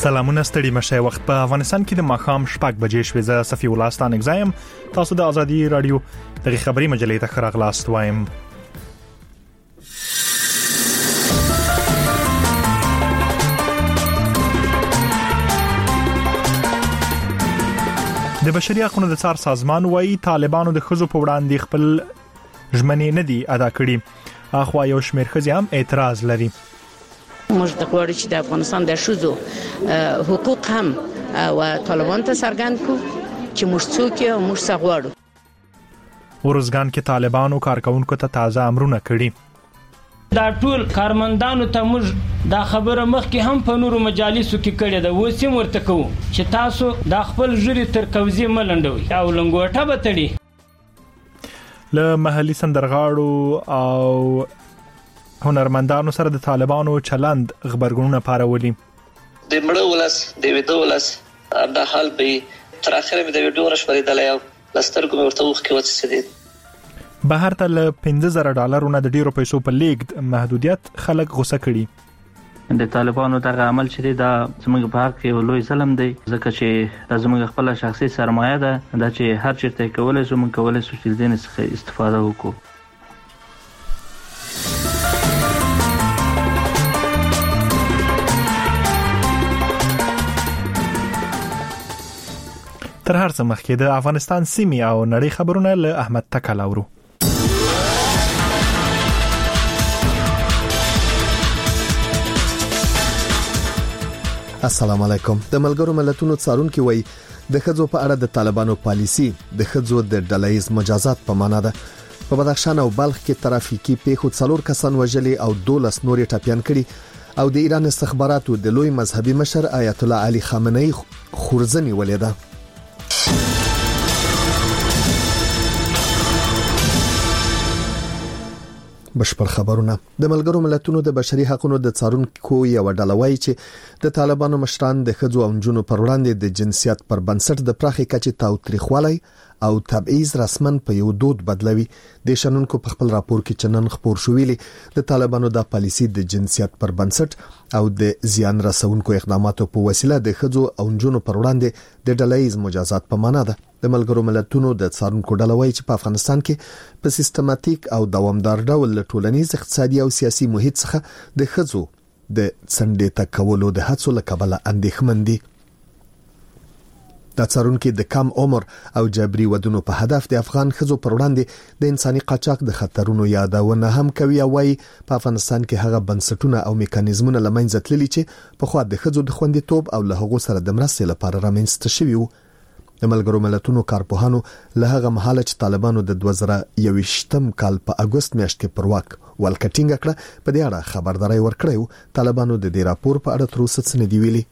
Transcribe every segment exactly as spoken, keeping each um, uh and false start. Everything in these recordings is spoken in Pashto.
سلامونه ستړي مشه وخت په افغانستان کې د ماخام شپږ بجې شوې زه صفي ولستان اگزایم تاسو د ازادي رادیو د خبري مجلې ته خراغلاست وایم. د بشري حقوقو د څار سازمان وايي طالبانو د خزو په وړاندې خپل ژمنې نه دي ادا کړې. اخوا یو شمېر ښځې هم اعتراض لري. موږ د غواړو چې د افغانستان د ښځو حقوق هم او طالبان ته څرګند کړو چې موږ څوک یو موږ څه غواړو. ورزګان کې طالبانو کارکونکو ته تازه امرونه کړي. دا ټول کارمندانو ته موږ دا خبره مخکې هم په نورو مجالسو کې کړې ده، اوس هم ورته کوو چې تاسو دا خپل ژوري تر کوزي ملنډوي او لنګوټه به تړي. له محلي سندرغاړو او هنرمندانو سره د طالبانو چلند خبرګونونه پارولي. د مړو ولس د ویډیو ولس دا حال به تر اخره به د ویډیو راشورېدل او لسترګو ورته وخت کې وڅڅېدل. بهر ته له پنځه زره ډالرونو د ډیرو پیسو په لیږد محدودیت خلک غوسه کړي. د طالبانو دغه عمل چې دا زموږ په حق کې یو لوی ظلم دی، ځکه چې زموږ خپل شخصي سرمایه ده دا چې هر چیرته کولای شو موږ کولای شو چې دین څخه استفاده وکړو. تر هر څه مخکې د افغانستان سیمې او نړۍ خبرونه له احمد تکل اورو. السلام علیکم. د ملګرو ملتونو څارونکو وایي د خځو په اړه د طالبانو پالیسی د خځو د ډلهیز مجازات په معنا ده. په بدخشان او بلخ کې ترافیکي پیښو څلور کسان وژلي او دولس نور ټاپیان کړي او د ایران استخباراتو د لوی مذهبي مشر آیت الله علي خامنه‌ای خورزنی ولیده. بشپړ خبرونه. د ملګرو ملتونو د بشري حقوقو د څارونکو یو ډله وایي چې د طالبانو مشران د خځو او نجونو پر وړاندې د جنسیت پر بنسټ د پراخي کچې تاوتریخوالي او تبعیض رسمن په یو دود بدلوي. د شنونکو په خپل راپور کې چنن خبر شویلي د طالبانو د پالیسي د جنسیت پر بنسټ او د زیان رسونکو اقداماتو په وسیله د خځو او نجونو پر وړاندې د ډلهیز مجازات په معنا ده. د ملګرو ملتونو د څارونکو ډله وایي چې په افغانستان کې په سیستماتیک او دوامدار ډول ټولنیز اقتصادي او سیاسي محیط څخه د خځو د څنډې ته کولو د هڅو لکبله اندېښمن دي. د څارونکو د کم عمر او جبري ودونو په هدف د افغان خځو پر وړاندې د انساني قاچاق د خطرونو یادونه هم کوي او وايي په افغانستان کې هغه بنسټونه او میکانیزمونه لمنځه تللي چې په خوا د خځو د خوندیتوب او له هغو سره د مرستې لپاره رامنځته شوي وو. د ملګرو ملتونو کارپوهانو له هغه مهاله چې طالبانو د دوه زره یوویشتم کال په اگست میاشت کې پر واک ولکټینګ کړه په دې اړه خبرداري ورکړې. طالبانو د دې راپور په اړه تر اوسه څه نه دی ویلي.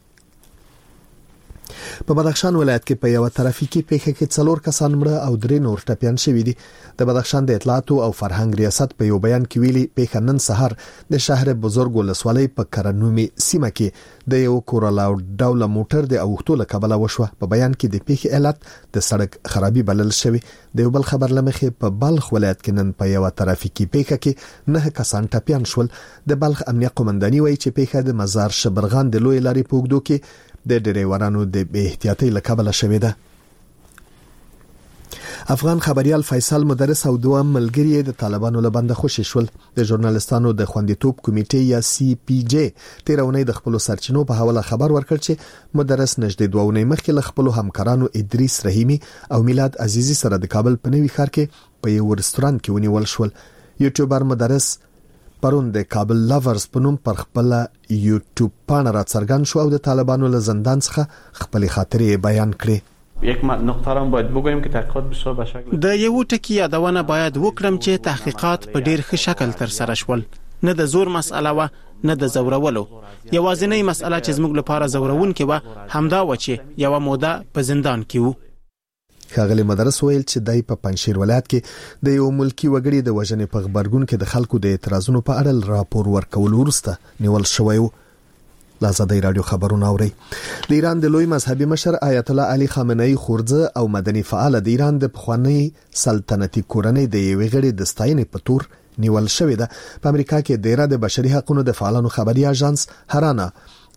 په بدخشان ولایت کې په یو ترافیکي پیښه کې څلور کسان مړه او درې نور ټپیان شوي دي. د بدخشان د اطلاعات او فرهنګ ریاست په یو بیان کې ویلي پیښه نن سحر د شهر بزرګ ولسوالۍ په کرنومي سیمه کې د یو کورالاو ډوله موټر د اوختو لکبله وشوه. په بیان کې د پیښې علت د سړک خرابي بلل شوی. د یو بل خبر لمخې په بلخ ولایت کې نن په یو ترافیکي پیښه کې نه کسان ټپیان شول. د بلخ امنیه قومنداني وایي چې پیښه د مزار شبرغان د لوی لارې په اوږدو کې د ډریورانو د بې احتیاطۍ لکبله شوې ده. افغان خبريال فیصل مدرس او دوه ملګری د طالبانو له بنده خوشی شول. د ژورنالستانو د خوندیتوب کمیټې یا سی پی جی تیرونی د خپل سرچینو په حواله خبر ورکړ چې مدرس نږدې دوه ونې مخکې له خپل همکارانو ادریس رحیمی او میلاد عزیزی سره د کابل په نوي ښار کې په یو رستورانت کې ونیول شول. یوټیوبر مدرس پرون د کابل لافرز په نوم پر خپل یوټیوب پاڼه را څرګند شو او د طالبانو له زندان څخه خپل خاطرې بیان کړې. یک نقطه را باید بگویم که تحقیقات بسیار به شکل د یو ټکی یادونه باید وکړم چې تحقیقات په ډیر ښه شکل تر سره شول. نه د زور مسأله و نه د زورولو. یوازینی مسأله چې زموږ لپاره زورونکې و همدا و چې یو موده په زندان کې وو. ښاغلی مدرس ویل چې دای په پنځشیر ولایت کې د یو ملکی وګړي د وژنې په خبرګون کې د خلکو د اعتراضونو په اړه راپور ورکول وروسته نیول شوی و. لازدی رادیو خبرونه اوري. د ایران د لوی مذهبي مشر آیت الله علي خامنه‌ای خورزه او مدني فعال د ایران د پخوانی سلطنتي کورنۍ د یوې غړي د ستاینې په تور نیول شوی ده. په امریکا کې د ایران د بشري حقوقو د فعالانو خبري اژانس هرانا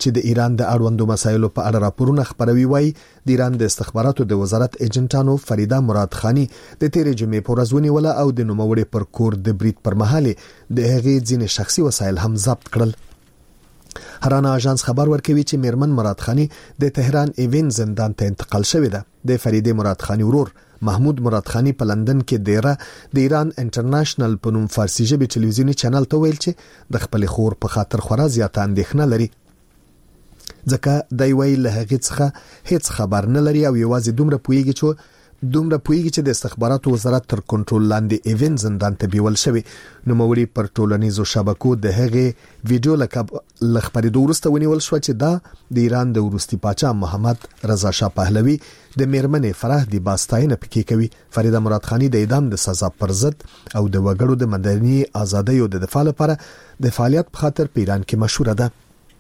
چې د ایران د اړوندو مسایلو په اړه راپورونه خبروي وایي د ایران د استخباراتو د وزارت ایجنټانو فریدا مراد خانی د تیرې جمعې په ورځ ونیوله او د نوموړي پر کور د برید پر مهال د هغې ځینې شخصي وسایل هم ضبط کړل. هرانا اژانس خبر ورکوي چې میرمن مراد خانی د تهران ایوین زندان ته انتقال شوې ده. د فریدې مراد خانی ورور محمود مراد خانی په لندن کې دیره د ایران انټرنیشنل په نوم فارسی ژبه ټلویزیونی چینل ته ویل چې د خپل خور په خاطر خورا زیاته اندېښنه لري ځکه د وی له هغې څخه هیڅ خبر نه لري او یوازې دومره پوهیږي چې دومره پوهیږي چې د استخباراتو وزارت تر کنټرول لاندې ایوین زندان ته بیول شوی. نو موري پر ټولنیزو شبکو د هغې ویډیو لکه لخبري وروسته ونیول شو چې دا د ایران د وروستي پاچا محمد رضا شاه پهلوي د میرمنې فرح دی باستاینه پکې کوي. فریدا مراد خانی د اعدام د سزا پر ضد او د وګړو د مدني ازادۍ او د دفاع لپاره د فعالیت په خاطر په ایران کې مشهوره ده.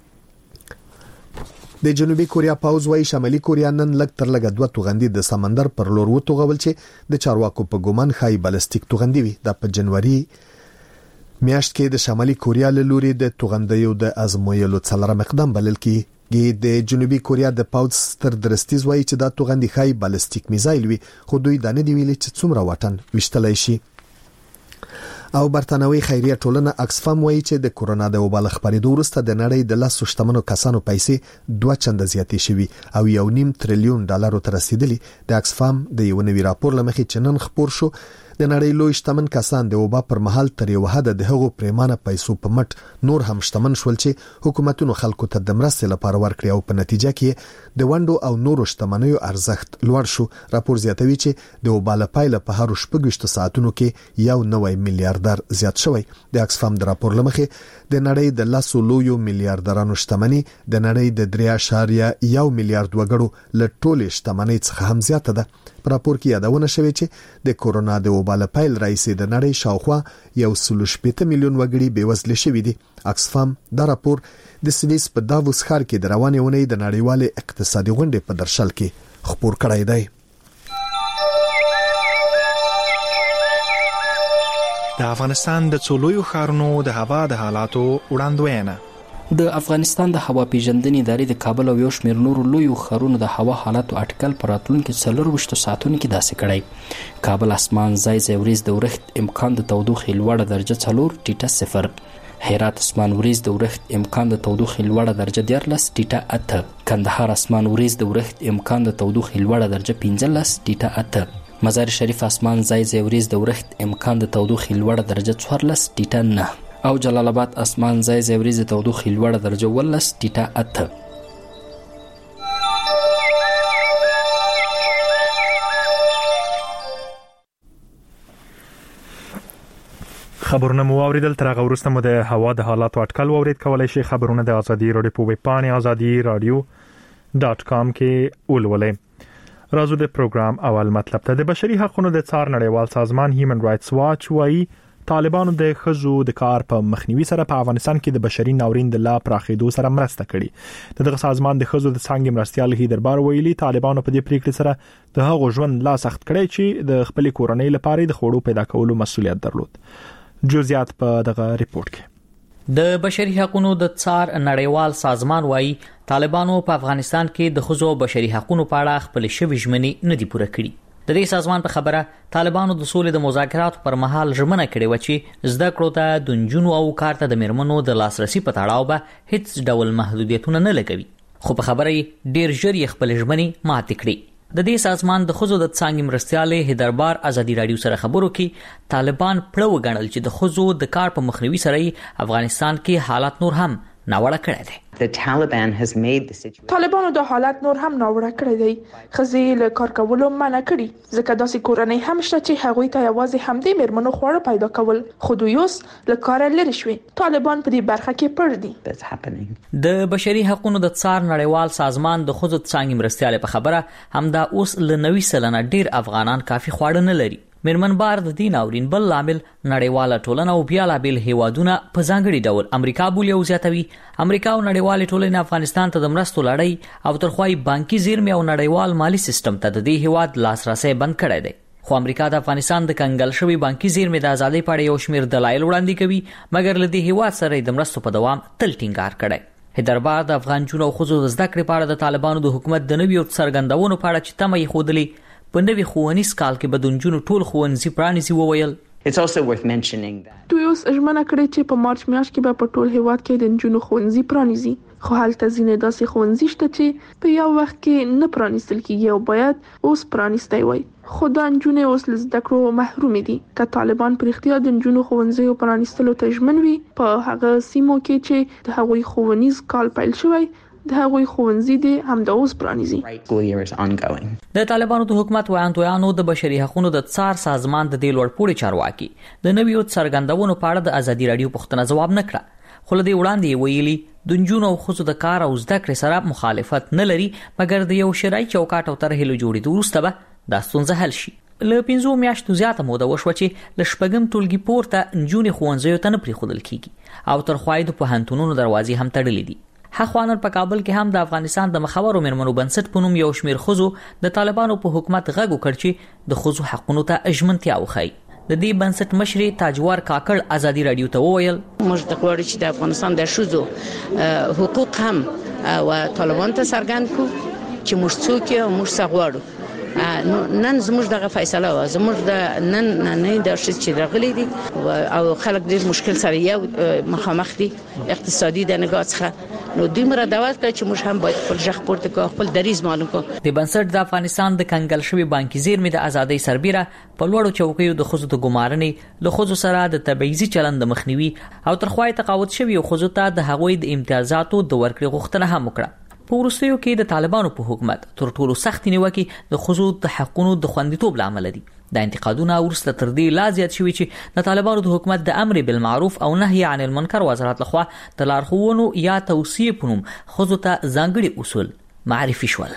د جنوبي کوریا پاوز وايي شمالي کوریا نن لږ تر لږه دوه توغندي د سمندر پر لور وتوغول چې د چارواکو په ګومان خای بالستیک توغندي وي. د په جنوري میاشت کې د شمالي کوریا له لوري د توغندیو د ازمویلو څلورم اقدام بلل کېږي. د جنوبي کوریا د پاوز ستر درستیز وايي چې دا توغندي خای بالستیک میزایل وي خو دوی دا نه دی ویلي چې څومره واټن وشتلای شي. او برتانوي خیریه ټولنه اکسفام وایي چې د کورونا د وبا خبرېدو وروسته د نړۍ د لاسو شتمنو کسانو پیسې دوه چنده زیاتې شوي او یو نیم تریلیون ډالر ته رسیدلی. د اکسفام د یو نوي راپور لمخې چې نن خبر شو د نړۍ لوی شتمن کسان د وبا پر مهال تر یو حد د هغو پریمانه پیسو په مټ نور هم شتمن شول چې حکومتونو خلکو ته د مرستې لپاره ورکړي او په نتیجه کې د ونډو او نورو شتمنیو ارزښت لوړ شو. راپور زیاتوي چې د وبا لپاره په هر شپږ ساعتونو کې یو نوې میلیارډر زیات شوی. د اکسفام د راپور لمخې د نړۍ د لاسو لویو میلیارډرانو شتمنۍ د نړۍ د درې اعشاریه یو میلیارډ وګړو له ټولې شتمنۍ څخه هم زیاته ده. په راپور کې یادونه شوې چې د کورونا د وبا له پیل راځي د نړۍ شاوخوا یو سل شپږ میلیون وګړي بیوزله شوي دي. اکسفام دا راپور د سویس په داووس ښار کې د روانې اونۍ د نړیوالې اقتصادي غونډې په درشل کې خبر کړی دی. د افغانستان د څولویو ښارونو د هوا د حالاتو وړاندوینه. د افغانستان د هوا پیژندنې ادارې د کابل او یو شمېر نورو لویو ښارونو د هوا حالاتو اټکل پر راتلونکي څلورویشتو ساعتونو کې داسې کړی. کابل اسمان ځای ځای وریځ د ورښت امکان د تودوخې لوړه درجه څلور ټیټه صفر. هرات اسمان وریځ د ورښت امکان د تودوخې لوړه درجه دیارلس ټیټه اته. کندهار اسمان وریځ د ورښت امکان د تودوخې لوړه درجه پنځلس ټیټه اته. مزار شریف اسمان ځای ځای وریځ د ورښت امکان د تودوخې لوړه درجه څوارلس ټیټه نه. او جلال آباد اسمان ځای ځای وریځ د تودوخې لوړه درجه ولس ټیټه اته. خبرونه مو اوریدل. تر هغه وروسته مو د هوا د حالاتو اټکل واورید. کولای شئ خبرونه د ازادي رادیو په ویب پاڼې ازادي رادیو ډاټ کام کې ولولئ. راځو د پروګرام اول مطلب ته. د بشري حقوقو د څار نړیوال سازمان هیومن رائټس واچ وايي طالبانو د خزو د کار په مخنیوي سره په افغانستان کې د بشري ناورین د لا پراخېدو سره مرسته کړې. دغه سازمان د خزو د څنګه مرستيال هیدر بار ویلي طالبانو په دې پریکړې سره د هغو ژوند لا سخت کړی چې د خپل کورنۍ لپاره د خوړو پیدا کولو مسولیت درلود. جزئیات په دغه ریپورت کې. د بشري حقوقو د څار نړیوال سازمان وايي طالبانو په افغانستان کې د خزو بشري حقوقو په اړه خپل شوی ژمنې نه دي پوره کړې. د دې سازمان په خبره طالبانو د سولې د مذاکراتو پر مهال ژمنه کړې و چې زده کړو ته د نجونو او کار ته د میرمنو د لاسرسي په تړاو به هیڅ ډول محدودیتونه نه لګوي. خو په خبره یې ډیر ژر یې خپل ژمنې ماتې کړې. د دې سازمان د خزو د څنګه مرستيال هیدربار ازادي رادیو سره خبرو کې طالبان پړو غنل چې د خزو د کار په مخنیوي سره افغانستان کې حالات نور هم ناوړه کړی دی. طالبانو د حالات نور هم ناوړه کړی دی. خزې له کار کولو منع کړي ځکه داسې کورنۍ هم شته چې هغوی ته یوازې همدې میرمنو خواړه پیدا کول خو دوی اوس له کاره لرې شوي. طالبان په دې برخه کې پړ دي. د بشري حقوقو د څار نړیوال سازمان د خزو څنګه مرستيال په خبره همدا اوس له نوي سلنه ډیر افغانان کافي خواړه نه لري. میرمن بار د دین اورین بل عامل نړیواله ټولنه او بیا لابل هیوادونه په ځانګړي ډول امریکا بولی او زیاتوي. امریکا او نړیواله ټولنه افغانستان ته د مرستو لړۍ او ترخوای بانکي زیرمې او نړیوال مالی سیستم ته د دې هیواد لاسرسي بند کړی دی. خو امریکا د افغانستان د کنګل شوی بانکي زیرمې د ازادۍ په اړه یو شمېر دلایل وړاندې کوي مګر له دې هیواد سره د مرستو په دوام تل ټینګار کړی. حیدرآباد د افغان جنو او خزو د زده کړې په اړه د طالبانو د حکومت د نویو څرګندونو په اړه چې تمه یې ښودلې په نوي ښوونیز کال کې به د نجونو ټول ښوونځي پرانیزي وویل. It's also worth mentioning that دوی اوس ژمنه کړې چې په مارچ میاشت کې به په ټول هیواد کې د نجونو ښوونځي پرانیزي، خو هلته ځینې داسې ښوونځي شته چې په یو وخت کې نه پرانیستل کیږي او باید اوس پرانیستی وای. خو دا نجونې اوس له زده کړو محرومې دي. که طالبان په رښتیا د نجونو ښوونځیو پرانیستلو ته ژمن وي په هغه سیمو کې چې د هغوی ښوونیز کال پیل شوی، د هغوی ښوونځي دي همدا اوس پرانیزي. د طالبانو د حکومت وړاندویانو د بشري حقوقو د څار سازمان د دې لوړپوړي چارواکي د نویو څرګندونو په اړه د ازادي رادیو پوښتنه ځواب نه کړه، خو له دې وړاندې ویلي د نجونو او ښځو د کار او زده کړې سره مخالفت نه لري، مګر د یو شرعي چوکاټ او طرحې له جوړېدو وروسته به دا ستونزه حل شي. له پنځو میاشتو زیاته موده وشوه چې له شپږم ټولګي پورته نجونې ښوونځیو ته نه پرېښودل کېږي او تر خوا یې د پوهنتونونو دروازې هم تړلې دي. هخوا په کابل کې هم د افغانستان د مخورو میرمنو بنسټ په نوم یو شمېر ښځو د طالبانو په حکومت غږ وکړ چې د ښځو حقونو ته ژمنتیا وښایي. د دې بنسټ مشرې تاجوار کاکړ ازادي رادیو ته وویل موږ د غواړو چې د افغانستان د ښځو حقوق هم او طالبان ته څرګند کړو چې موږ څوک یو، موږ څه غواړو. نن زموږ دغه فیصله و، زموږ د نن نه د شې چې راغلي دي او خلک ډېر مشکل سره یو مخامخ دي اقتصادي د نگاه څخه، نو دوی مره دعوت کړ چې موږ هم باید خپل ځخ پورته کړو، خپل دریز معلوم کړو. د بنسټ د افغانستان د کنګل شوی بانکي زیرمې د ازادۍ سربیره په لوړو چوکیو د ښځو د ګمارنې له ښځو سره د تبعیضي چلند د مخنیوي او تر خوا تقاعد شوي ښځو ته د هغوی د امتیازاتو د ورکړې غوښتنه هم وکړه. په وروستیو کې د طالبانو په حکومت تر ټولو سخت نیوکې د ښځو د حقونو د خوندیتوب لامل دي. د انتقادونو وروسته تر دې لا زیات شوي چې د طالبانو د حکومت د امر بالمعروف او نهي عن المنکر وزارت لخوا د لارښوونو یا توصیې په نوم ښځو ته ځانګړي اصول معرفي شول.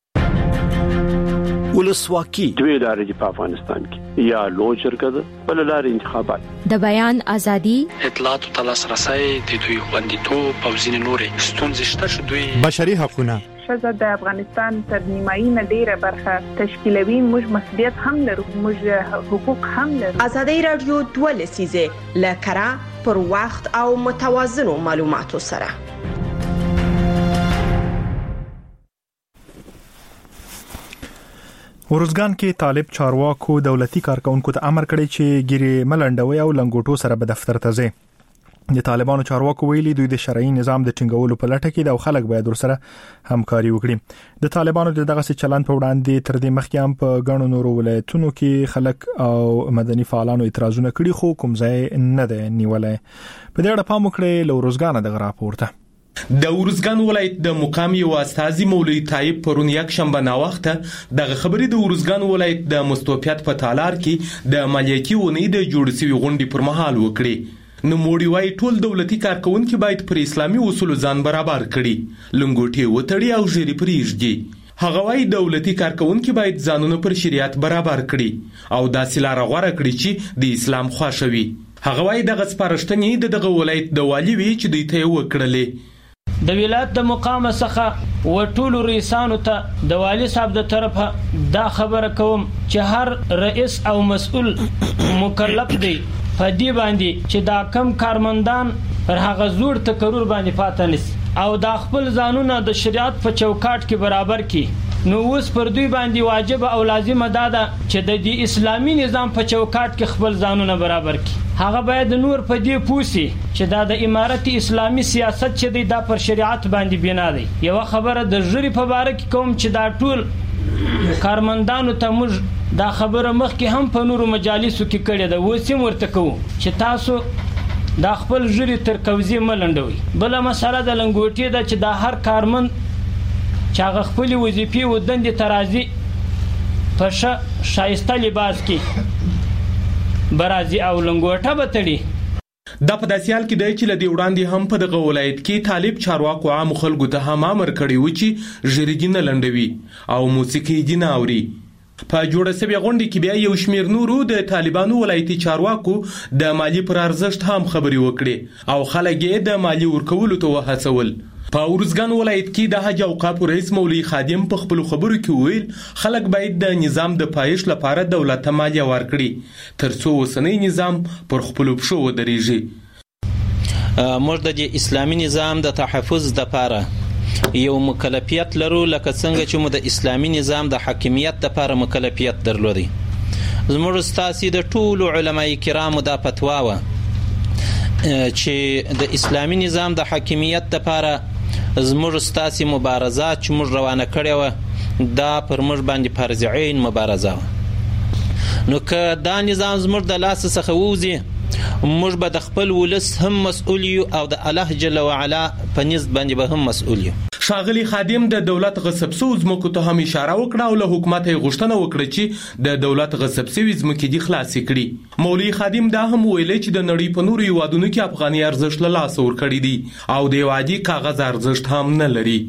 ولسواکي دوی لارې په افغانستان کې یا لوی جرګه ده بل لارې انتخابات، د بیان ازادي، اطلاعات او لاسرسي، د دوی خوندیتوب او ځینې نورې ستونزې شته چې دوی بشري حقوقونه ښځه د افغانستان تر نیمایي نه ډیره برخه تشکیلوي. موږ مسؤلیت هم لرو، موږ حقوق هم لرو. ازادي رادیو دوه لسیزه لکره پر وخت او متوازنو معلوماتو سره. ورزګان کې طالب چارواکو دولتي کارکونکو ته امر کړی چې ګيري ملنډوي او لنګوټو سره به دفتر ته ځي. د طالبانو چارواکو ویلي دوی د شرعي نظام د ټینګولو په لټه کې د خلک باید ورسره همکاري وکړي. د طالبانو دغه چلند په وړاندې تر دې مخکې هم په غنو نورو ولایتونو کې خلک او مدني فعالانو اعتراضونه کړي، خو کوم ځای نه دی نیولای. په دې اړه پام وکړئ. له ورزګان دغه راپورته. د ورزګان ولایت د مقام یو استاذي مولوی طایب پرون یک شنبه ناوخته د خبرې د ورزګان ولایت د مستوفیات په تالار کې د مالیاتي ونې د جوړ شوی غونډې پر مهال وکړي. نو موړي وايي ټول دولتي کارکونکو باید پر اسلامي اصول ځان برابر کړي، لنګوټي وتړي او ژری پریږدي. هغه وايي دولتي کارکونکو باید ځانونه پر شریعت برابر کړي او داسې لار غوړه کړي چې د اسلام خوښوي. هغه وايي دغه سپارښتنې دغه ولایت د والی وی چې دوی ته وکړلې. د ولایت د مقام څخه و ټولو رئیسانو ته د والی صاحب د طرفه دا خبره کوم چې هر رئیس او مسؤل مکلف دی په دې باندې چې دا کم کارمندان پر هغه زوړ تکرر باندې پاتې نشي او دا خپل ځانونه د شریعت په چوکاټ کې برابر کړي. نو اوس پر دوی باندې واجب او لازم ده چې د دې اسلامي نظام په چوکاټ کې خپل ځانونه برابر کړي. هغه باید نور په دې پوسی چې دا د امارت اسلامي سیاست چې دی دا پر شریعت باندې بنا دی. یو خبره د ژری په باره کې کوم چې دا ټول کارمندانو ته موږ دا خبره مخکې هم په نورو مجالسو کې کړې ده، اوس هم ورته کوو چې تاسو دا خپل ژری تر کوزي ملنډوي. بل مسله د لنګوټي ده چې دا هر کارمند چې هغه خپل وظیفې و دندې ترازی په ښه شایسته لباس کې برازي او لنګوټه بتړي. دا په داسې حال کې دی چې لدی وړاندې هم په دغه ولایت کې طالب چارواکو عام خلکو ته هم امر کړی و چې ژری نه لنډوي او موسیقي دي نه اوري. په جوړه سوي غونډې کې بیا یو شمیر نورو د طالبانو ولایتي چارواکو د مالی پر ارزښت هم خبري وکړي او خلک یې د مالی ورکولو ته وهڅول. په ورزګان ولایت کې د حج اوقاف رئیس مولوی خادم په خپل خبرو کې ویل خلک باید د نظام د پایښت لپاره دولت ته مالیه ورکړي ترڅو اوسنی نظام پر خپل پښو ودرېږي. موږ د اسلامي نظام د تحفظ لپاره یو مکلفیت لرو، لکه څنګه چې موږ د اسلامي نظام د حاکمیت لپاره مکلفیت درلودي. زموږ ستاسي د ټولو علماي کرامو دا فتوا و چې د اسلامي نظام د حاکمیت لپاره زموږ ستاسي مبارزات چې موږ روانه کړې وه دا پر موږ باندې فرض عین مبارزه وه. نو که دا نظام زموږ د لاس څخه ووځي موږ به د خپل ولس هم مسؤل یو او د الله جل وعلا په نزد باندې به هم مسؤل یو. ښاغلي خادم د دولت غصب شوو ځمکو ته هم اشاره وکړه او له حکومت یې غوښتنه وکړه چې د دولت غصب شوي ځمکې دې خلاصې کړي. مولوي خادم دا هم ویلي چې د نړۍ په نورو هیوادونو کې افغاني ارزښت له لاسه ورکړي دي او د یو عادي کاغذ ارزښت هم نه لري.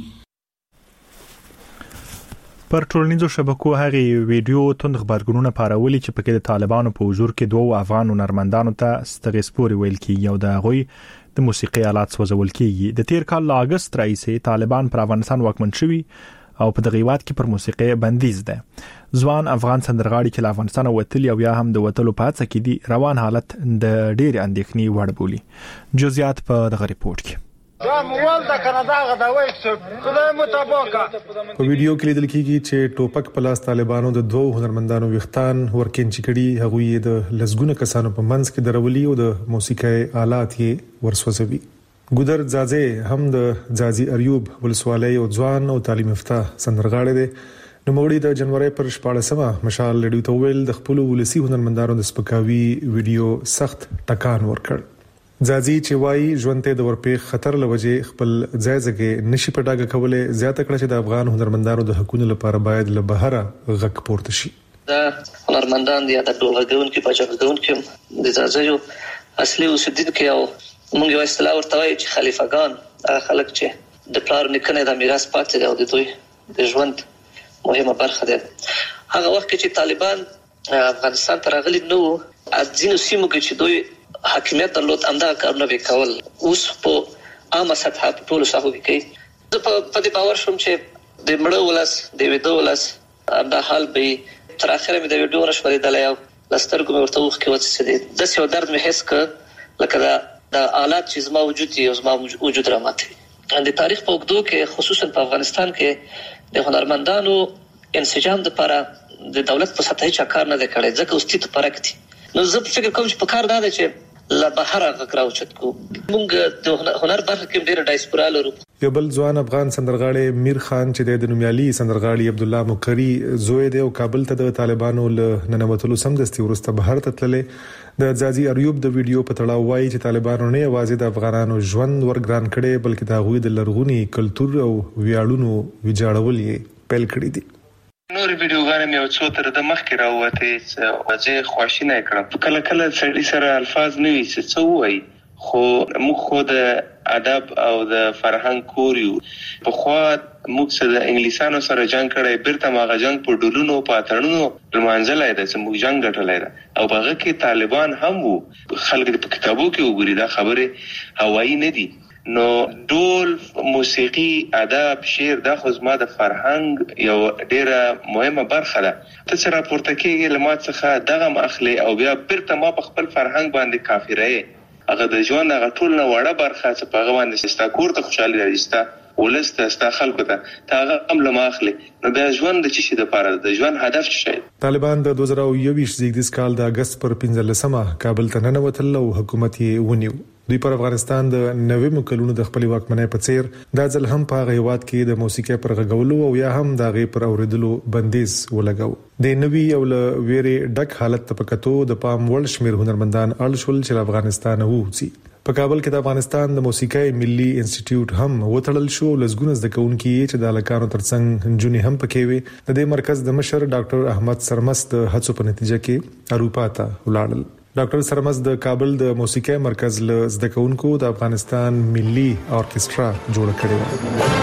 پر ټولنیزو شبکو هغه ویډیو توند خبرګونونه پارولي چې پکې د طالبانو په حضور کې دوه افغان هنرمندانو ته ستغې سپوري ویل کیږي او د غوي د موسیقي آلات سوځول کیږي. د تیر کال له اگست راهیسې طالبان پر افغانستان واکمن شوي او په دغه وخت کې پر موسیقي بندیز ده. ځوان افغان سندرغاړي چې له افغانستان وتلی او یا هم د وتلو په هڅه کې دي روان حالت د ډېر اندېښنې وړ بولي. جزئیات په دغه ریپورت کې. دا موال د کاناډا غداوي څه خدای متابقه په ویډیو کې لیدل کیږي چې ټوپک پلاس طالبانو د دوه هنرمندانو وختان ورکین چکړي هغه د لزګونه کسانو په منځ کې درولي او د موسیقي آلات یې ورسوځوي. ګودر زازه هم د زازي اریوب ولسوالۍ او ځوان او تعلیم یافته سندرغاړي دي. نو موړي د جنوري پر شپاړسمه مشال لډیو ته ویل د خپل ولسی هنرمندانو د سپکاوي ویډیو سخت ټکان ورکړ. زازي چې وایي ژوند ته د ورپېښ خطر لوجه خپل ځای ځای نشي پټاګه کولای زیاته کړه چې د افغان هنرمندانو د حقوقو لپاره باید له بهره غږ پورته شي. دا هنرمندان دي د ټولګون کې پچاګون کې د زازيو اصلي اوسیدونکو او موږ یو اصطلاح ورته وایي چې خلیفګان خلک چې د پلار نکنه د میراث پاتې دی او د دوی د ژوند مهمه برخه ده. هغه وخت چې طالبان افغانستان ته راغلي نو ځینو سیمو کې چې دوی حاکمیت درلود امدا کارونه وکول اوس په عامه سطح په ټولو ساحو کې کوي. زه په دې باور شوم چې د مړو ولس د ویدو ولس دا حال به تر اخره مې د ویډیو راشورېدل او لسترګو مې ورته وخ کې وڅ دي د څه درد مې حس ک لکه دا د آلات چې زما وجود دی او زما وجود راماتي. د تاریخ په وګړو کې خصوصا په افغانستان کې د هنرمندانو انسجام لپاره د دولت په سطح هیڅ کار نه کړی ځکه اوس تی پرکتي. نو زه فکر کوم چې په کار دا دی چې لا بهر غکراو چت کو موږ د هنر برخه کې ډېر ډایسپورا لرو. یو بل ځوان افغان سندرغاړي میر خان چې د نومیالي سندرغاړي عبد الله مقری زوی دی او کابل ته د طالبانو له ننوتلو سمدستي ورسته بهر ته تللې د زازي اریوب د ویډیو په تړاو وایي چې طالبانو نه یوازې د افغانانو ژوند ورګران کړي بلکې د هغوی د لرغوني کلچر او ویاړونو ویجاړول یې پیل کړی دي. نور ویډیوګانې مې او څو تر د مخ کې راوته چې وځي خواشینه کړم. کله کله سړي سره الفاظ نه وي چې څه وایي خو موږ خو د ادب او د فرهنګ کوریو په خوا موږ سره د انګلیسانو سره جنگ کړی بیرته ماغه جنگ په ډولونو پاتړونو روانځلای د چې موږ جنگ ګټلای دا او هغه کې طالبان هم وو. خلک په کتابو کې وګوري دا خبره هوایی نه دي. نو ډول موسیقي ادب شعر د خصما د فرهنګ یو ډیره مهمه برخه ده. ته چې راپورته کېږي لمات څخه دغه مخلي او بیا بیرته ما په خپل فرهنګ باندې کافرې هغه د ژوند هغه ټول نه وړه برخه چې په هغه باندې ستا کور ته خوشحالي راځي ولسته ستا خلکو ته تاغه هم لماخلي. نو د ژوند د چی شي د پاره د ژوند هدف شي. طالبان د دوه زره یوویشت زیږدیز کال د اگست پر پنځلسمه کابل ته ننوتل او حکومت یې ونیو. دوی پر افغانستان د نوې مکلونو د خپل واکمنۍ په څیر د ځل هم په غیوات کې د موسیقي پر غږولو او یا هم د غي پر اوریدلو بندیز ولګاو. د نوې او ل ویری ډک حالت ته پکتو د پام وړ شمیر هنرمندان اړشول چې افغانستان ووسی. په کابل کې د افغانستان د موسیقي ملي انسټیټیوټ هم وټړل شو. لزګونه زده کوونکي چې د الکانو ترڅنګ جنونی هم پکې وي. د دې مرکز د مشر ډاکټر احمد سرمس د هڅو په نتیجه کې اروپا ته ولاړل. ډاکټر سرمس د کابل د موسیقي مرکز له زده کوونکو د افغانستان ملي اورکسترا جوړ کړی و.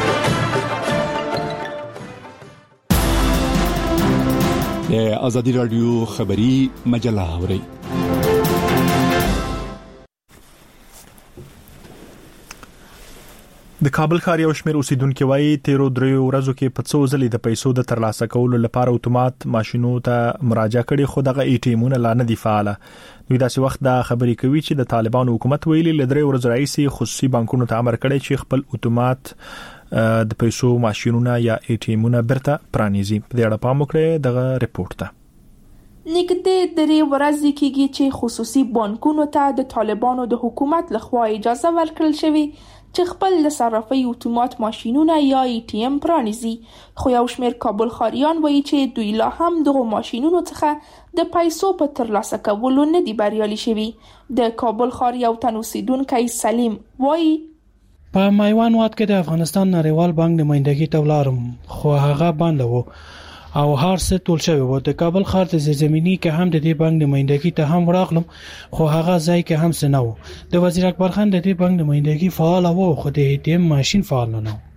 د ازادي رادیو خبری مجله اوري. د کابل ښار یو شمېر اوسیدونکو وایي تیرو دریو ورځو کې په څو ځلې د پیسو د ترلاسه کولو لپاره اتومات ماشينو ته مراجعه کړې، خو دغه ای ټي ایمونه لا نه دي فعال. دوی داسې وخت دا خبرې کوي چې د طالبانو حکومت ویلي لدري ورځ رئیس خصوصي بانکونو ته امر کړی چې خپل اتومات د پیسو ماشينونه یا ای ټي ایمونه برته پرانیزي. په دې اړه پام وکړئ دغه ریپورت ته. نږدې درې ورځې کېږي چې خصوصي بانکونو ته د طالبانو د حکومت لخوا اجازه ورکړل شوې چې خپل د صرافۍ اتومات ماشينونه یا ای ټي ایم پرانیزي، خو یو شمېر کابل ښاریان وایي چې دوی لا هم دغه ماشينونو څخه د پیسو په ترلاسه کولو نه دي بریالي شوي. د کابل ښار یو تن اوسیدونکی سلیم وایي په میوان واد کې د افغانستان نړیوال بانک نمائندګي ته ولاړم، خو هغه بند و او هر څه ټول شوی و. د کابل ښار د زیرزمینی کې هم د دې بانک نمائندګي ته هم وراغلم، خو هغه ځای کې هم څه نه و. د وزیر اکبر خان د دې بانک نمائندګي فعال و، خو د ای ټي ایم ماشين فعال نه و.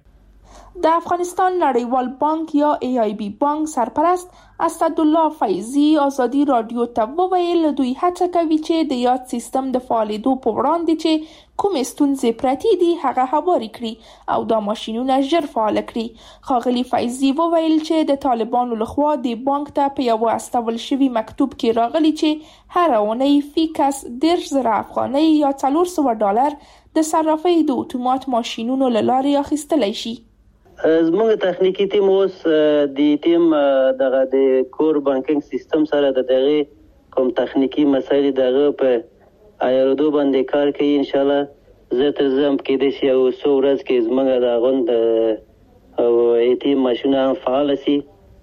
د افغانستان نړیوال بانک یا ای آی بی بانک سرپرست اسدالله فیضی آزادی رادیو ته وویل دوی هڅه کوي چې د یاد سیستم د فعالېدو په وړاندې چې کومې ستونزې پرتې دي هغه هواري کړي او دا ماشينونه ژر فعال کړي. ښاغلي فیضی وویل چې د طالبانو لخوا د بانک ته په یو استول شوي مکتوب کې راغلي چې هر اونۍ فی کس دېرش زره افغانۍ یا څلور سوه ډالر د صرافۍ د اتومات ماشينونو له لارې اخیستلی شي. زموږ تخنیکی ټیم اوس د ټیم دغه د کور بانکینګ سیستم سره د دغه کوم تخنیکی مسایل دغه په ایرودو باندې کار کوي. ان شاء الله زه تر زم کې د شی او څو ورځې کې زموږ د غوند او ای ټیم ماشینه فعال شي.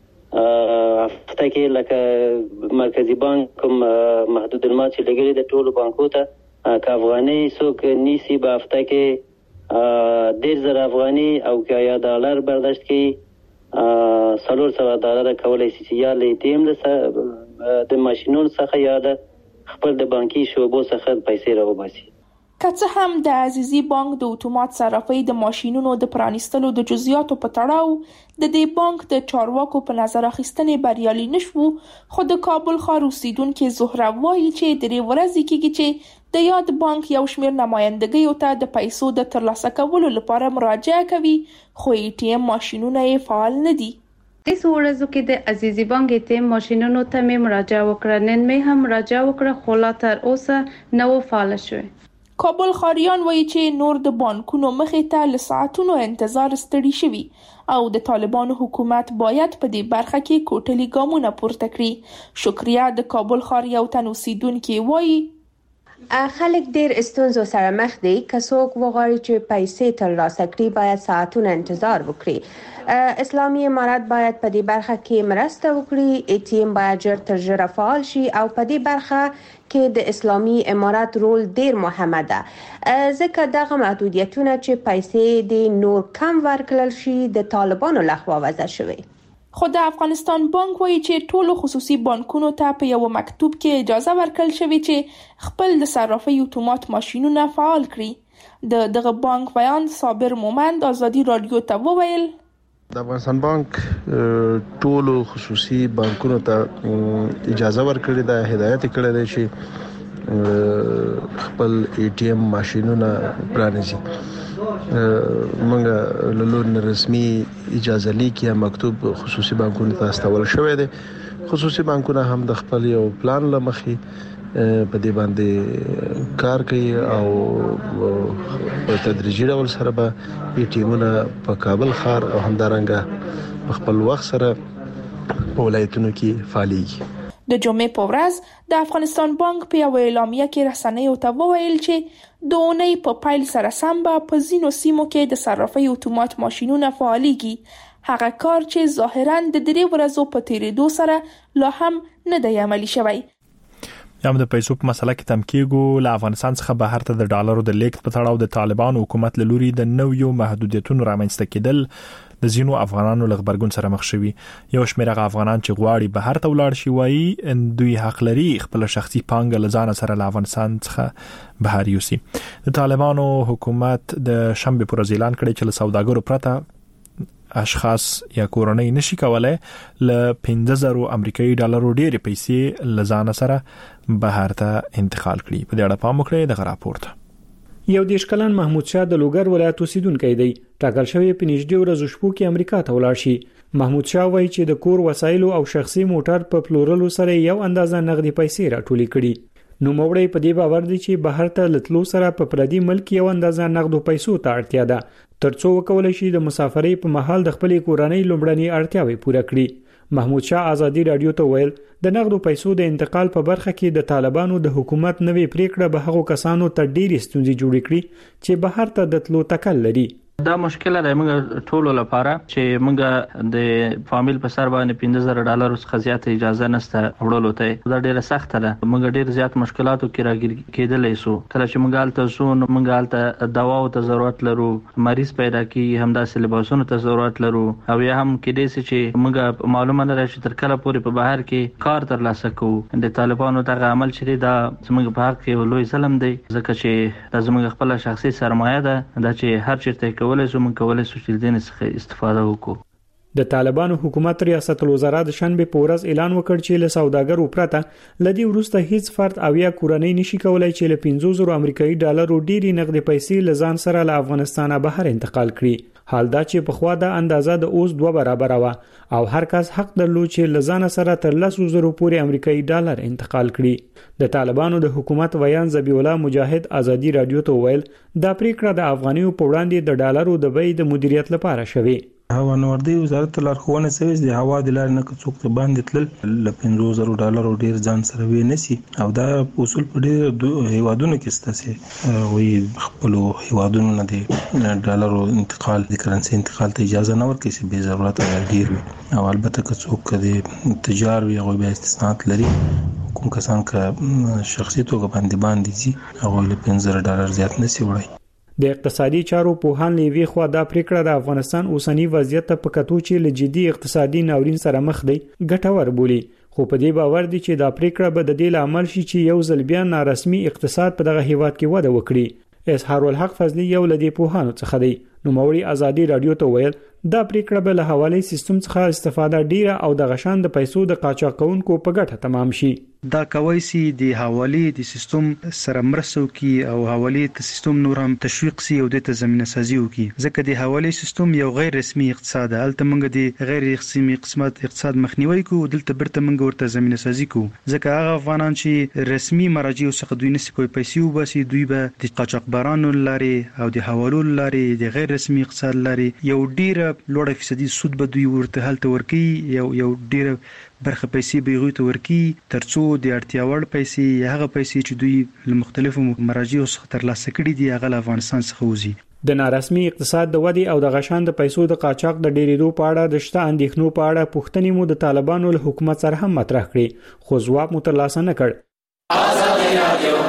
هفته کې لکه مرکزی بانک کوم محدود المات چې لګري د ټولو بانکو ته که افغاني څوک نیسی په هفته کې ډېر زره افغاني او که یا ډالر برداشت کړي څلور سوه ډالر کولی شي چې یا له ای ټي ایم د ماشینونو څخه یا د خپل د بانکي شعبو څخه پیسې راوباسي. که څه هم د عزیزي بانک د اتومات صرافۍ د ماشینونو د پرانیستلو د جزئیاتو په تړاو د دې بانک د چارواکو په نظر اخیستنې بریالي نشو، خو د کابل ښار اوسیدونکي زهره وایي چې درې ورځې کېږي چې د یاد بانک یو شمېر نمایندګیو ته د پیسو د ترلاسه کولو لپاره مراجعه کوي، خو ای ټي ایم ماشینونه یې فعال نه دي. د څو ورځو کې د عزیزي بانک ای ټي ایم ماشینونو ته مې مراجعه وکړه، نن مې هم مراجعه وکړه، خو لا تر اوسه نه و فعال شوی. کابل ښاریان وایي چې نور د بانکونو مخې ته له ساعتونو انتظار ستړي شوي او د طالبانو حکومت باید په دې برخه کې کوټلي ګامونه پورته کړي. شکریا د کابل ښار یو تن اوسیدونکي وایي خلک ډیر استونزو سره مخ دي. که څوک وغواړي چې پیسې ترلاسه کړي باید ساعتونه انتظار وکړي. اسلامي امارات باید په دې برخه کې مرسته وکړي. ای ټي ایم باید ژر تر ژره فعال شي او په دې برخه کې د اسلامي امارات رول ډیر مهمه ده، ځکه دغه محدودیتونه چې پیسې د نور کم ورکړل شي د طالبانو لخوا وضع شوي. خو د افغانستان بانک وایي چې ټولو خصوصي بانکونو ته په یو مکتوب کې اجازه ورکړل شوې چې خپل د صرافۍ اتومات ماشینونه فعال کړي. د دغه بانک بیان صابر مومند آزادی رادیو ته وویل د افغانستان بانک ټولو خصوصي بانکونو ته اجازه ورکړې ده، هدایت کړی دی چې خپل ای ټي ایم ماشینونه پرانیزي. موږ له لوري رسمي اجازه لیک یا مکتوب خصوصي بانکونو ته استول شوی دی. خصوصي بانکونه هم د خپل یو پلان لمخې په دې باندې کار کوي او په تدریجي ډول سره به ای ټي ایمونه په کابل ښار او همدارنګه په خپل وخت سره په ولایتونو کې فعالېږي. د جمعې په ورځ د افغانستان بانک په یو اعلامیه کې رسنیو ته وویل چې د اونۍ په پیل سره سم به په ځینو سیمو کې د صرافۍ اتومات ماشینونه فعالېږي، هغه کار چې ظاهراً د درې ورځو په تیریدو سره لا هم نه دی عملي شوی. یا د پیسو په مسله کې تم کېږو له افغانستان څخه بهر ته د ډالرو د لیږد په تړاو د طالبانو حکومت له لوري د نویو محدودیتونو رامنځته کېدل د ځینو افغانانو له غبرګون سره مخ شوي. یو شمېر هغه افغانان چې غواړي بهر ته ولاړ شي وایي دوی حق لري خپل شخصي پانګه له ځانه سره له افغانستان څخه بهر یوسي. د طالبانو حکومت د شنبې پر ورځ اعلان کړی چې له سوداګرو پرته اشخاص یا کورنۍ نشي کولای ل پنځه زره امریکایي ډالرو ډېرې پیسې له ځان سره بهر ته انتقال کړي. په دې اړه پام وکړئ د راپورټ. یو دیش کلن محمود شاه د لوګر ولایت اوسیدونکی دی. ټاکل شوی په نږدې ورځو شپو کې امریکا ته ولاړ شي. محمود شاه وایي چې د کور وسایلو او شخصي موټر په پلورلو سره یو اندازه نغدي پیسې راټولې کړي. نو موړی په دې باور دی چې بهر ته لتلو سره په پردي ملک یو اندازه نغدو پیسو ته اړتیا ده ترڅو وکولای شي د مسافرۍ په مهال د خپلې کورنۍ لومړنۍ اړتیاوې پوره کړي. محمود شاه ازادي رادیو ته ویل د نغدو پیسو د انتقال په برخه کې د طالبانو د حکومت نوې پریکړه به هغو کسانو ته ډېری ستونزې جوړې کړي چې بهر ته د تلو تکل لري. دا مشکل دی موږ ټولو لپاره چې موږ د فامیل په سر باندې پنځه زره ډالر څخه زیات اجازه نشته وړلو ته. دا ډیره سخت ده. موږ ډیر زیات مشکلاتو کې راګیر کېدلې سو. کله چې موږ حالت سو نو موږ حالت دواو ته ضرورت لرو، مریض پیدا کی همداسې لباسونو ته ضرورت لرو، او یا هم کې دې چې موږ معلومه نه راشي تر کله پورې په بهر کې کار ترلاسه کوو. د طالبانو دغه عمل چې دا زموږ په حق کې لوی ظلم دی، ځکه چې دا زموږ خپل شخصي سرمایه ده دا چې هر چیرته ولې زموږ کولای شو چې دین څخه استفاده وکړو. د طالبانو حکومت ریاست الوزرا د شنبه په ورځ اعلان وکړ چې له سوداګرو پرته لدی ورسته هیڅ فرد او یا کورنۍ نشي کولای چې له پنځوس زره امریکایي ډالرو ډېری نقدي پیسې لزان سره له افغانستانه بهر انتقال کړي. حال دا چې په خوا د اندازه د اوس دوه برابر و او هر کس حق درلود چې لزان سره تر لسو زره پورې امریکایي ډالر انتقال کړي. د طالبانو د حکومت ویان ذبیح الله مجاهد ازادي رادیو ته ویل دا پریکړه د افغانیو په وړاندې د ډالرو د بیې د مدیریت لپاره شوه. هوا نوردی وزارت لارښوونه شوې د هوا د لارې نه څوک ته باندې تلل ل پنځوس زره ډالر ډیر ځان سره وې نسی او دا اصول په ډیر هیوادونو کې ستاسي وي خپل هیوادونو نه دي ډالر انتقال د کرنسي انتقال ته اجازه نه ورکړي چې به ضرورت ډیر وي. او البته که څوک د تجار وي او به استثناءات لري کوم کسان که شخصي توګه باندې باندې دي هغه له پنځه زره ډالر زیات نسی وړي. د اقتصادي چارو په هان لیوي خو دا پریکړه د افغانستان اوسنی وضعیت په کتو چې له جدي اقتصادي ناورین سره مخ دی ګټور بولی. خو په دې باور دي چې دا پریکړه به د دې عمل شي چې یو ځل بیا نارسمي اقتصاد په دغه هیواد کې وده وکړي. اظهار الحق فضلی یو لدی په هانو څخه دی. نو موري ازادي رادیو ته ویل دا پریکړه به له حواله سیستم څخه استفاده ډیره او د غشان د پیسو د قاچاقونکو په ګټه تمام شي. دا کوي چې د حواله د سیستم سره مرسته کوي او حواله د سیستم نور هم تشویق سي او د تضمین سازي کوي. ځکه د حواله سیستم یو غیر رسمي اقتصاد ده. البته موږ د غیر رسمي قسمت اقتصاد مخنیوي کوو دلته برته موږ ورته تضمین سازي کوو. ځکه هغه افغانان چې رسمي مراجع څخه دوی نسي کوي پیسې وباسي دوی به د قاچاقبرانو لارې او د حوالو لارې د غیر رسمي اقتصاد لارې یو ډیره لوړه فیصدي سود به دوی ورته هلته ورکي یو یو ډیره برخه پیسې به غوي ته ورکی ترڅو د اړتیا وړ پیسې هغه پیسې چې دوی له مختلفو مراجعو څخه ترلاسه کړي دي هغه افغانستان څخه وځي. د نارسمي اقتصاد د ودی او د غشان د پیسو د قاچاق د ډیریدو په اړه د شته اندېښنو په اړه پوښتنې مو د طالبانو له حکومت سره هم مطرح کړې خو ځواب مو ترلاسه نه کړ. آزادي رادیو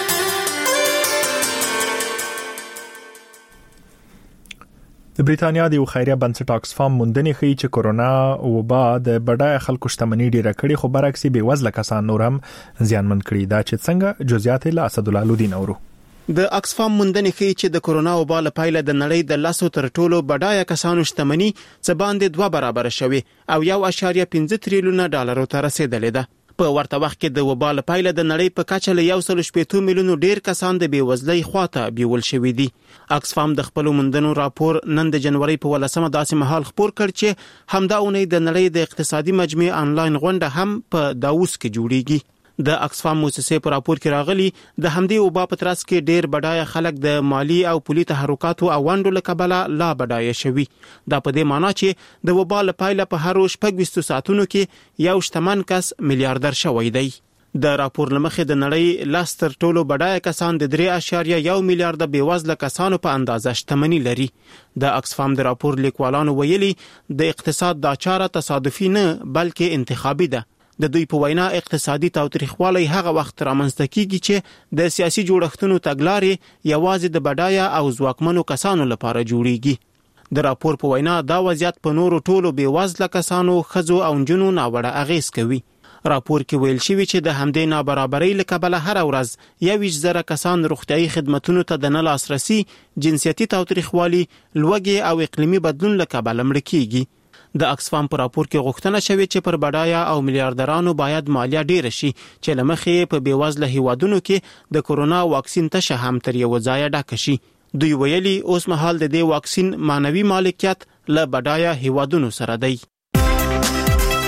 د بریټانیا د یو خیریه بنسټ آکسفام موندنې ښیي چې کورونا وبا د بډای خلکو شتمنۍ ډیره کړې خو برعکس به وزله کسان نور هم زیانمن کړي. دا چې څنګه جزئیات له اسد الله لودین اورو. د آکسفام موندنې ښیي چې د کورونا وبا له پایله د نړۍ د لاسو تر ټولو بډای کسانو شتمنۍ څه باندې دوه برابر شوي او یو اشاریه پنځه تریلیونه ډالر ته رسیدلې ده. په ورته وخت کې د وبا له پایله د نړۍ په کچه له یو سل شپږ میلیونو ډیر کسان د بیوزلۍ خواته بیول شوي دي. آکسفام د خپل موندنو راپور نن د جنوري په ولسمه داسې مهال خبر کړ چې همدا اونۍ د نړۍ د اقتصادي مجمع آنلاین غونډه هم په داووس کې جوړیږي. د آکسفام موسسې په راپور کې راغلي د همدې وبا په ترڅ کې ډیر بډای خلک د مالی او پولي تحرکاتو او وانډو له کبله لا بډای شوي. دا په دې معنی چې د وبا له پایله په هر شپږ ویشت ساعتونو کې یو شتمن کس میلیارډر شوی دی. د راپور لمخې د نړۍ لاس تر ټولو بډای کسان د درې اشاریه یو میلیارډ بیوزله کسانو په اندازه شتمنۍ لري. د آکسفام د راپور لیکوالانو ویلي د اقتصاد دا چاره تصادفي نه بلکې انتخابي ده. د دوی په وینا اقتصادي تاوتریخوالی هغه وخت رامنځته کیږي چې د سیاسي جوړښتونو تګلارې یوازې د بډایه او ځواکمنو کسانو لپاره جوړیږي. د راپور په وینا دا وضعیت په نورو ټولو بیوزله کسانو ښځو او نجونو ناوړه اغیز کوي. راپور کې ویل شوی چې د همدې نابرابرۍ له کبله هر ورځ یویشت زره کسان روغتیايي خدماتو ته د نه لاسرسي، جنسیتي تاوتریخوالي، لوږې او اقلیمي بدلون له کبله مړه کیږي. د اکسفام پر راپور کې غوښتنه شوې چې پر بډایا او میلیارډرانو باید مالیه ډیر شي چې لمخې په بیوزله هیوادونو کې د کورونا واکسین ته هم تر یو ځای ډک شي. دوی ویلي اوس مهال د دې واکسین مانوي مالکیت له بډایا هیوادونو سره دی.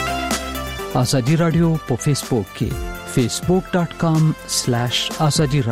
ازادي رادیو په فیسبوک کې facebook.com/azadi